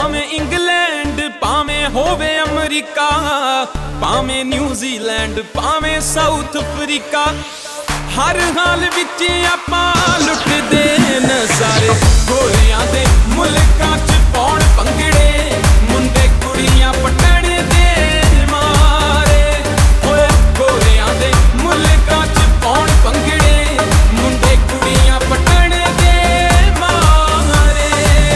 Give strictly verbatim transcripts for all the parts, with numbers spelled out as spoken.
ਭਾਵੇਂ ਇੰਗਲੈਂਡ ਭਾਵੇਂ ਹੋਵੇ ਅਮਰੀਕਾ, ਭਾਵੇਂ ਨਿਊਜ਼ੀਲੈਂਡ ਭਾਵੇਂ ਸਾਊਥ ਅਫਰੀਕਾ, ਹਰ ਹਾਲ ਵਿੱਚ ਆਪਾਂ ਲੁੱਟਦੇ ਨਜ਼ਾਰੇ। ਗੋਰਿਆਂ ਦੇ ਮੁਲਕਾਂ ਚ ਪਾਉਣ ਭੰਗੜੇ, ਮੁੰਡੇ ਕੁੜੀਆਂ ਪਟਣ ਦੇ ਮਾਰੇ। ਓਏ ਗੋਰਿਆਂ ਦੇ ਮੁਲਕਾਂ ਚ ਪਾਉਣ ਭੰਗੜੇ, ਮੁੰਡੇ ਕੁੜੀਆਂ ਪਟਣ ਦੇ ਮਾਰੇ।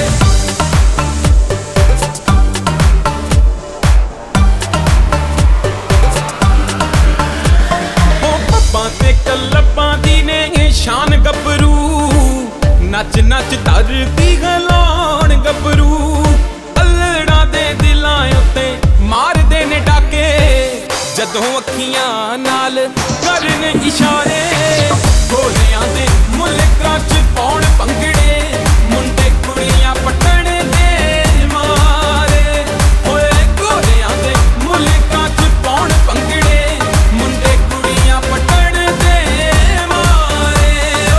ਉਹ ਪੱਬਾਂ ਤੇ ਕਲੱਬਾਂ ਦੀ ਨੇ ਸ਼ਾਨ ਗੱਭਰੂ, ਨੱਚ ਨੱਚ ਧਰਤੀ ਹਿਲਾਉਣ ਗੱਭਰੂ। ਅਲੜਾਂ ਦੇ ਦਿਲਾਂ ਉੱਤੇ ਮਾਰਦੇ ਨੇ ਡਾਕੇ, ਜਦੋਂ ਅੱਖੀਆਂ ਨਾਲ ਕਰਨ ਇਸ਼ਾਰੇ। ਗੋਰਿਆਂ ਦੇ ਮੁਲਕਾਂ ਚ ਪਾਉਣ ਭੰਗੜੇ, ਮੁੰਡੇ ਕੁੜੀਆਂ ਪਟਣ ਦੇ ਮਾਰੇ। ਓਏ ਗੋਰਿਆਂ ਦੇ ਮੁਲਕਾਂ ਚ ਪਾਉਣ ਭੰਗੜੇ, ਮੁੰਡੇ ਕੁੜੀਆਂ ਪਟਣ ਦੇ ਮਾਰੇ।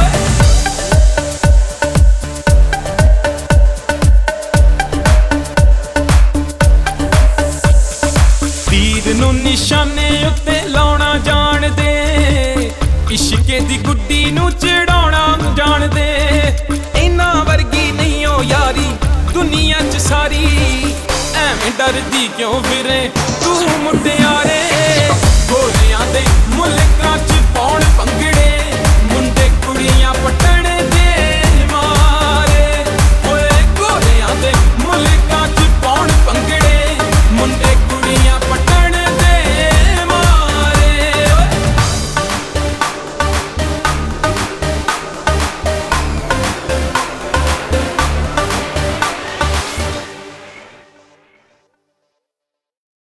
ਤੀਰ ਨੂੰ ਨਿਸ਼ਾਨੇ ਉੱਤੇ ਲਾਉਣਾ ਜਾਣਦੇ, ਇਸ਼ਕੇ ਦੀ ਗੁੱਡੀ ਨੂੰ ਚੜਾਉਣਾ ਜਾਣਦੇ। ਇਹਨਾਂ ਵਰਗੀ ਨਹੀਂ ਓ ਯਾਰੀ ਦੁਨੀਆ ਚ ਸਾਰੀ, ਐਵੇਂ ਡਰਦੀ ਕਿਉਂ ਫਿਰੇ ਤੂੰ ਮੁੰਡੇ